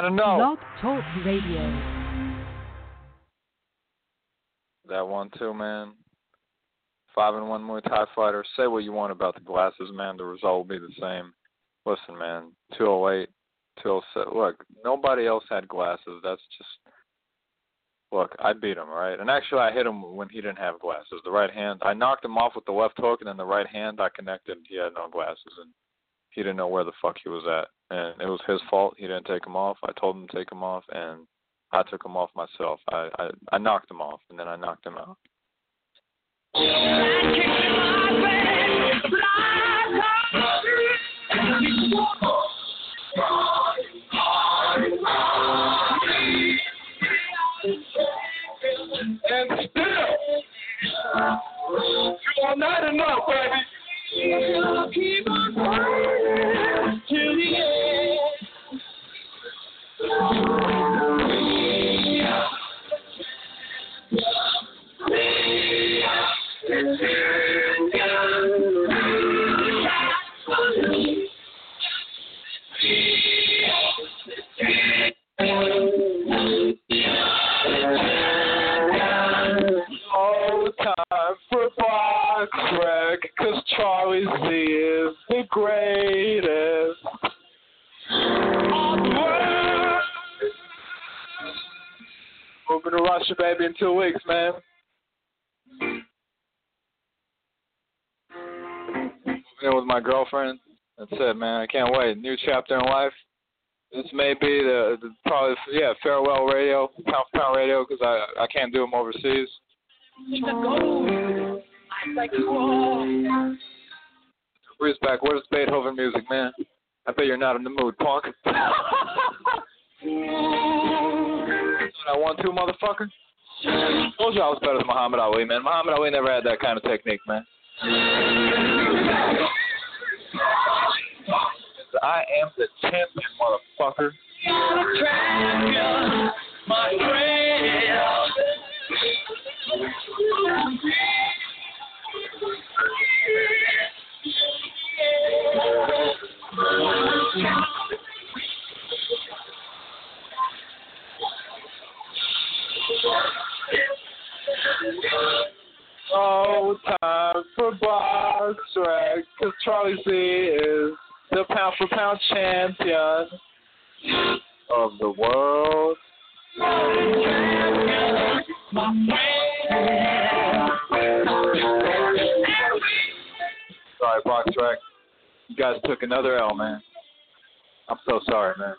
gotta know. Blog Talk Radio. That 1-2, man. 5-1 Muay Thai fighter. Say what you want about the glasses, man. The result will be the same. Listen, man. 208, 207. Look, nobody else had glasses. That's just. Look, I beat him, right? And actually, I hit him when he didn't have glasses. The right hand, I knocked him off with the left hook, and then the right hand, I connected. He had no glasses, and he didn't know where the fuck he was at. And it was his fault. He didn't take him off. I told him to take him off, and I took him off myself. I knocked him off, and then I knocked him out. And still, you are not enough, baby. You keep on fighting till the end. Time for box wreck, 'cause Charlie Z is the greatest. Moving to Russia, baby, in 2 weeks, man. Moving in with my girlfriend. That's it, man. I can't wait. New chapter in life. This may be the probably, farewell radio, pound for pound radio, because I can't do them overseas. Where's back? Where's Beethoven music, man? I bet you're not in the mood, punk. I 1-2, motherfucker. Told you I was better than Muhammad Ali, man. Muhammad Ali never had that kind of technique, man. I am the champion, motherfucker. My friend. Oh, time for box wreck, 'cause Charlie Z is the pound for pound champion of the world. Sorry, box wreck. You guys took another L, man. I'm so sorry, man.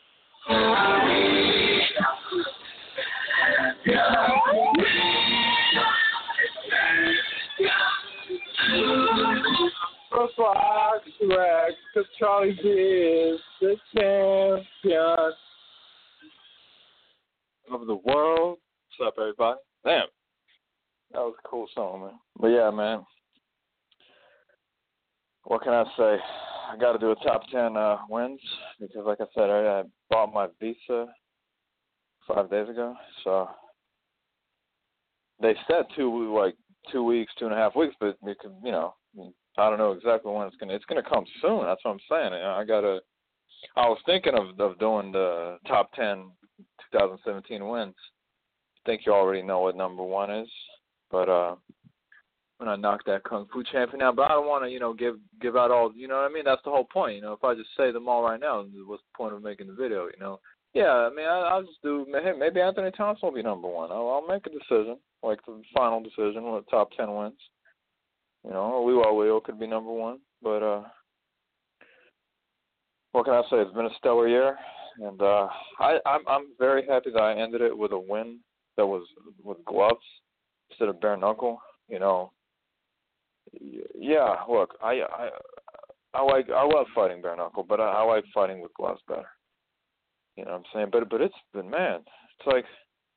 For box wreck, 'cause Charlie Z is the champion of the world. What's up, everybody? Damn. That was a cool song, man. But yeah, man. What can I say? I got to do a top 10 wins because, like I said, I bought my visa 5 days ago. So they said 2 weeks, 2.5 weeks, but it could, I don't know exactly when it's gonna come soon. That's what I'm saying. I was thinking of doing the top 10 2017 wins. I think you already know what number 1 is, but when I knocked that Kung Fu champion out, but I don't want to, give out all, you know what I mean? That's the whole point, If I just say them all right now, what's the point of making the video, Yeah, I mean, I'll just do, hey, maybe Anthony Thompson will be number 1. I'll make a decision, like the final decision, with top 10 wins. Leo could be number 1, but what can I say? It's been a stellar year, and I'm very happy that I ended it with a win that was with gloves instead of bare knuckle. Yeah. Look, I love fighting bare knuckle, but I like fighting with gloves better. You know what I'm saying? But it's been, man, it's like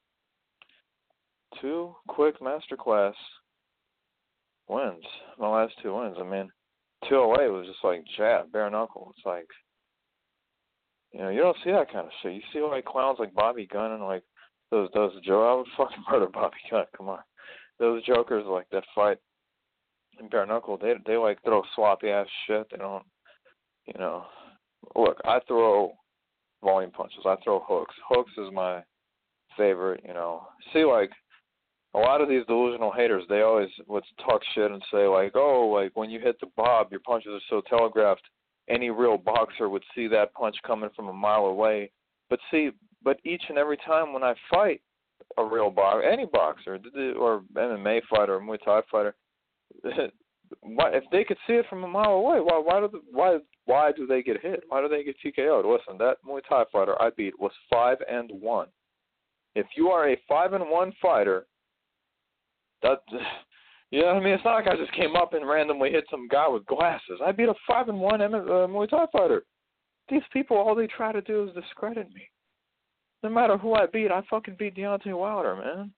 2 quick masterclass wins. My last 2 wins. I mean, 208 was just like jab, bare knuckle. It's like, you don't see that kind of shit. You see like clowns like Bobby Gunn and like those jokers. I would fucking murder Bobby Gunn. Come on, those jokers like that fight in bare knuckle. They like throw sloppy ass shit. They don't, Look, I throw volume punches. I throw hooks. Hooks is my favorite, you know. See, like, a lot of these delusional haters, they always would talk shit and say, like, oh, like, when you hit the bob, your punches are so telegraphed, any real boxer would see that punch coming from a mile away. But each and every time when I fight a real boxer, any boxer, or MMA fighter, or Muay Thai fighter, if they could see it from a mile away, why do they get hit? Why do they get TKO'd? Listen, that Muay Thai fighter I beat was 5-1. If you are a 5-1 fighter, that, you know what I mean? It's not like I just came up and randomly hit some guy with glasses. I beat a 5-1 Muay Thai fighter. These people, all they try to do is discredit me. No matter who I beat, I fucking beat Deontay Wilder, man.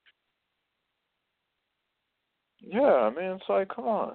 Yeah, I mean, it's like, come on.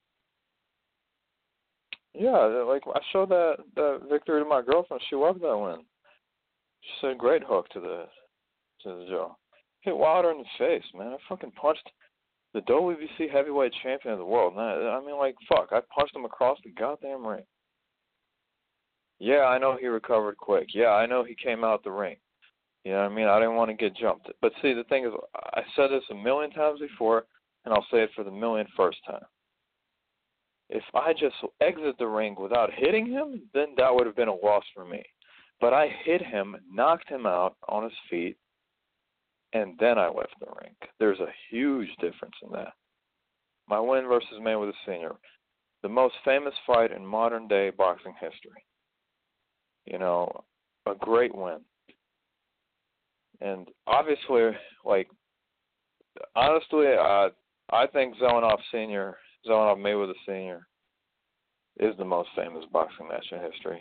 Yeah, like, I showed that victory to my girlfriend. She loved that win. She said, great hook to the jaw. Hit Wilder in the face, man. I fucking punched the WBC heavyweight champion of the world. I mean, like, fuck, I punched him across the goddamn ring. Yeah, I know he recovered quick. Yeah, I know he came out the ring. You know what I mean? I didn't want to get jumped. But see, the thing is, I said this a million times before, and I'll say it for the 1,000,001st time. If I just exit the ring without hitting him, then that would have been a loss for me. But I hit him, knocked him out on his feet, and then I left the ring. There's a huge difference in that. My win versus Mayweather Sr., the most famous fight in modern-day boxing history. You know, a great win. And obviously, like, honestly, I think Zelenoff Mayweather Sr. is the most famous boxing match in history.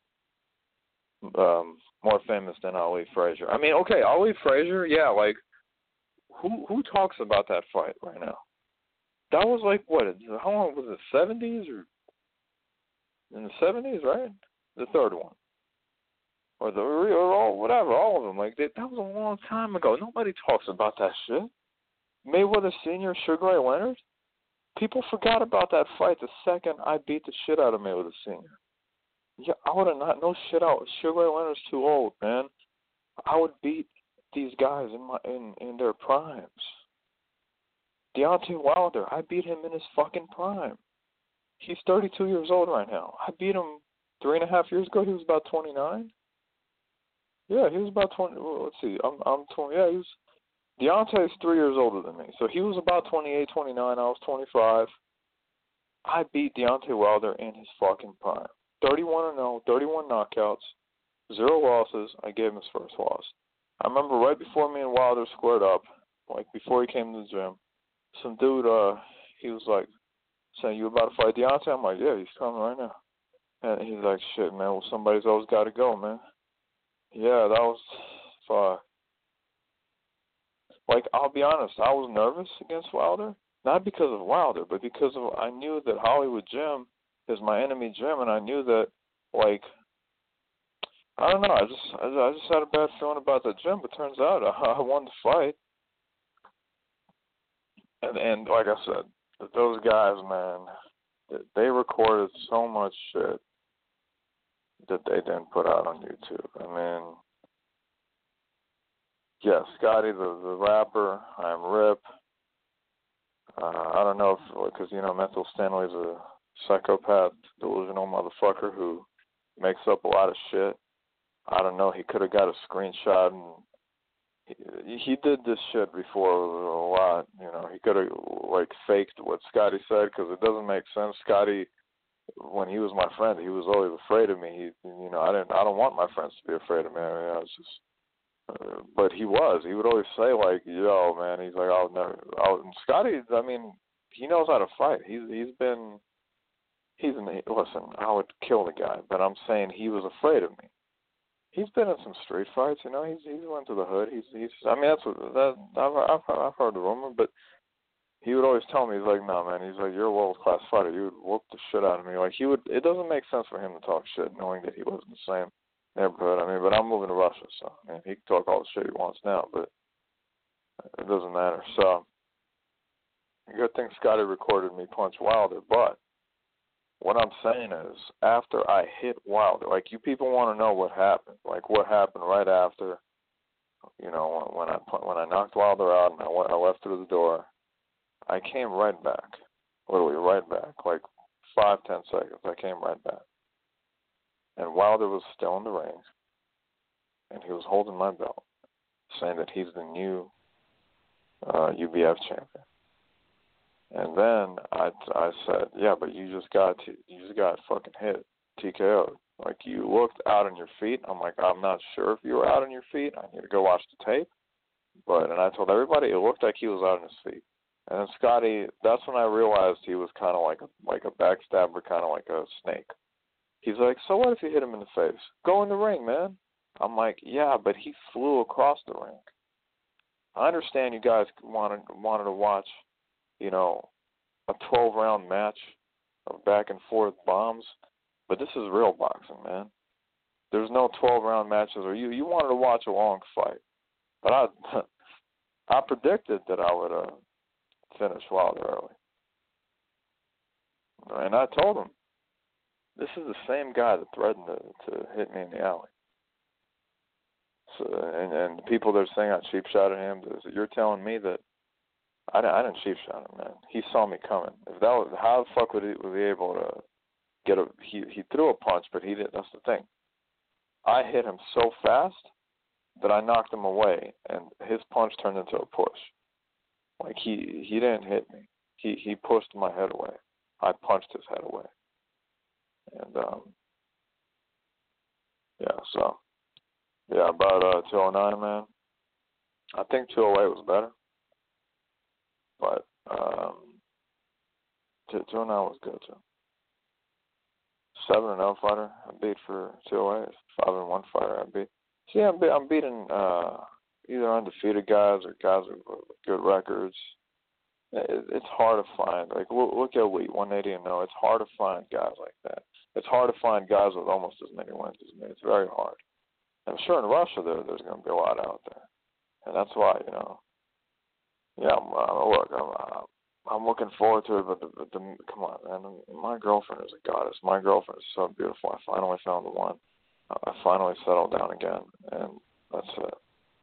More famous than Ali Frazier. I mean, okay, Ali Frazier, yeah, like, who talks about that fight right now? That was like, what, how long was it, 70s or in the 70s, right? The third one. Or whatever, all of them. Like, that was a long time ago. Nobody talks about that shit. Mayweather Sr., Sugar Ray Leonard? People forgot about that fight the second I beat the shit out of Mayweather Sr. Yeah, I would have not, no shit out. Sugar Ray Leonard's too old, man. I would beat these guys in their primes. Deontay Wilder, I beat him in his fucking prime. He's 32 years old right now. I beat him 3.5 years ago. He was about 29. Yeah, he was about 20. Well, let's see. I'm 20. Yeah, Deontay's 3 years older than me. So he was about 28, 29. I was 25. I beat Deontay Wilder in his fucking prime. 31-0, 31 knockouts, 0 losses. I gave him his first loss. I remember right before me and Wilder squared up, like before he came to the gym, some dude, he was like saying, "You about to fight Deontay?" I'm like, "Yeah, he's coming right now." And he's like, "Shit, man, well, somebody's always got to go, man." Yeah, that was fuck. Like, I'll be honest, I was nervous against Wilder, not because of Wilder, but because of I knew that Hollywood Gym is my enemy gym, and I knew that, like, I don't know, I just had a bad feeling about that gym, but turns out I won the fight. And like I said, those guys, man, they recorded so much shit that they didn't put out on YouTube. I mean, yeah, Scotty, the rapper, I'm Rip. I don't know if, because, you know, Mental Stanley's a psychopath, delusional motherfucker who makes up a lot of shit. I don't know, he could have got a screenshot, and he did this shit before a lot. You know, he could have, like, faked what Scotty said, because it doesn't make sense. Scotty, when he was my friend, he was always afraid of me. I don't want my friends to be afraid of me. I mean, I was just, but he would always say, like, yo, man, he's like, and Scotty, I mean, he knows how to fight. Listen, I would kill the guy, but I'm saying he was afraid of me. He's been in some street fights, you know. He's went to the hood. I mean, I've heard the rumor, but he would always tell me, he's like, no, man. He's like, you're a world-class fighter. You would whoop the shit out of me. Like, it doesn't make sense for him to talk shit, knowing that he lives in the same neighborhood. I mean, but I'm moving to Russia, so I mean, he can talk all the shit he wants now, but it doesn't matter. So, good thing Scotty recorded me punch Wilder, but What I'm saying is, after I hit Wilder, like, you people want to know what happened. Like, what happened right after, you know, when I knocked Wilder out and I left through the door, I came right back. Literally right back. Like 5-10 seconds, I came right back. And Wilder was still in the ring, and he was holding my belt, saying that he's the new UBF champion. And then I said, yeah, but you just got fucking hit, TKO. Like, you looked out on your feet. I'm like, I'm not sure if you were out on your feet. I need to go watch the tape. And I told everybody it looked like he was out on his feet. And then Scotty, that's when I realized he was kind of like a backstabber, kind of like a snake. He's like, so what if you hit him in the face? Go in the ring, man. I'm like, yeah, but he flew across the ring. I understand you guys wanted to watch, you know, a 12-round match of back and forth bombs, but this is real boxing, man. There's no 12-round matches, or you wanted to watch a long fight. But I predicted that I would finish Wilder early. And I told him, this is the same guy that threatened to hit me in the alley. So, and the people that are saying I cheap shot at him, you're telling me that I didn't cheap shot him, man. He saw me coming. If that was, how the fuck was he able to get a? He threw a punch, but he didn't. That's the thing. I hit him so fast that I knocked him away, and his punch turned into a push. Like, he didn't hit me. He pushed my head away. I punched his head away. And about 209, man. I think 208 was better. But 209 was good too. 7-0 fighter I beat for 208. 5-1 fighter I beat. See, I'm beating either undefeated guys or guys with good records. It's hard to find. Like, look at Elite 180 and 0. It's hard to find guys like that. It's hard to find guys with almost as many wins as me. It's very hard. I'm sure in Russia there's going to be a lot out there, and that's why, you know. Yeah, I'm looking forward to it, but come on, man. My girlfriend is a goddess. My girlfriend is so beautiful. I finally found the one. I finally settled down again, and that's it.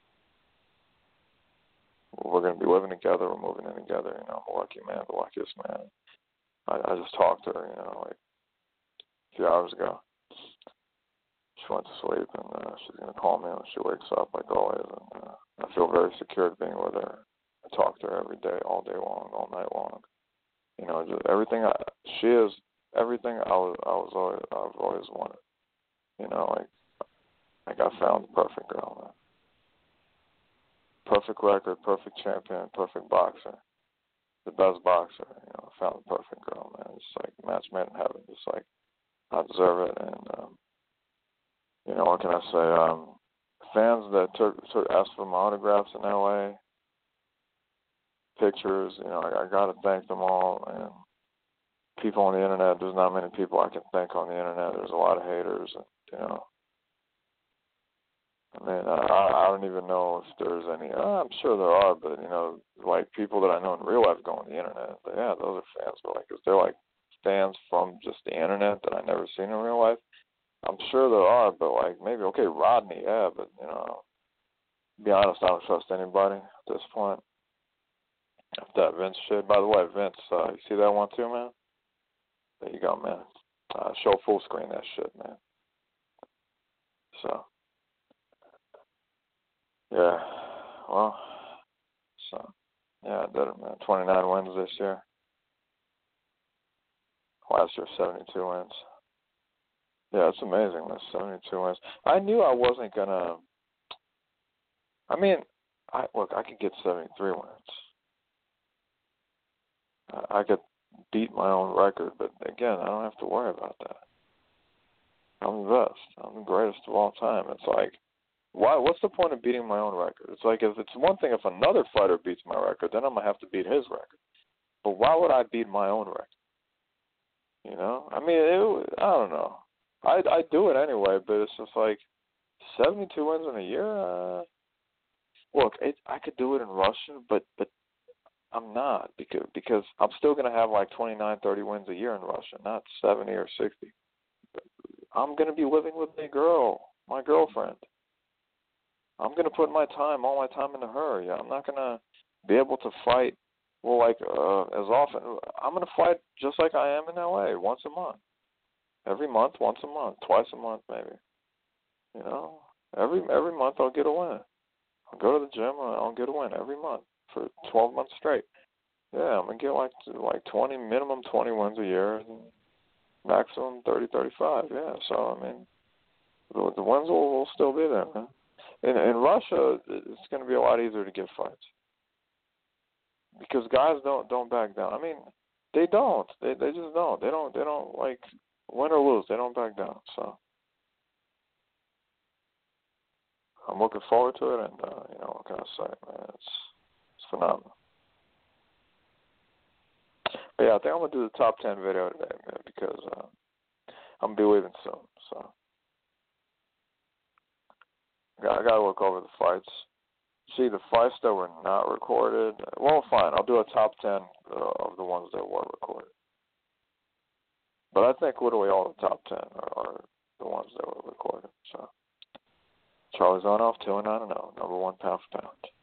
We're going to be living together. We're moving in together. You know, I'm a lucky man, the luckiest man. I just talked to her, you know, like a few hours ago. She went to sleep, and she's going to call me when she wakes up, like always. And I feel very secure being with her. I talk to her every day, all day long, all night long. You know, just everything. She is everything I've always wanted. You know, like I found the perfect girl, man. Perfect record, perfect champion, perfect boxer, the best boxer. You know, I found the perfect girl, man. It's like a match made in heaven. Just like I deserve it, and you know, what can I say? Fans that asked for my autographs in LA, pictures, you know, I got to thank them all. And people on the internet, there's not many people I can thank on the internet. There's a lot of haters, and, you know. I mean, I don't even know if there's any. I'm sure there are, but, you know, like people that I know in real life go on the internet. But yeah, those are fans. But, like, if they're like fans from just the internet that I never seen in real life, I'm sure there are, but, like, maybe, okay, Rodney, yeah, but, you know, to be honest, I don't trust anybody at this point. That Vince shit. By the way, Vince, you see that one too, man? There you go, man. Show full screen that shit, man. So, yeah, well, yeah, I did it, man. 29 wins this year. Last year, 72 wins. Yeah, it's amazing, man. 72 wins. I knew I wasn't gonna. I mean, I could get 73 wins. I could beat my own record, but again, I don't have to worry about that. I'm the best. I'm the greatest of all time. It's like, why? What's the point of beating my own record? It's like, if it's one thing if another fighter beats my record, then I'm gonna have to beat his record. But why would I beat my own record? You know? I mean, I don't know. I do it anyway, but it's just like 72 wins in a year. Look, I could do it in Russia, but I'm not because I'm still going to have like 29, 30 wins a year in Russia, not 70 or 60. I'm going to be living with a girl, my girlfriend. I'm going to put all my time into her. Yeah, I'm not going to be able to fight, as often. I'm going to fight just like I am in LA, once a month. Every month, once a month, twice a month maybe. You know, every month I'll get a win. I'll go to the gym and I'll get a win every month for 12 months straight. Yeah, I'm going to get like 20, minimum 20 wins a year, and maximum 30, 35. Yeah, so, I mean, the wins will still be there, man. In Russia, it's going to be a lot easier to get fights because guys don't back down. I mean, they don't. They just don't. They don't like win or lose. They don't back down. So I'm looking forward to it, and what can I say, man? It's phenomenal. But yeah, I think I'm gonna do the top 10 video today, man, because I'm gonna be leaving soon. So I gotta look over the fights. See the fights that were not recorded. Well, fine. I'll do a top 10 of the ones that were recorded. But I think literally all the top 10 are the ones that were recorded. So Charlie Zonoff, 2-9-0, number 1 pound for pound.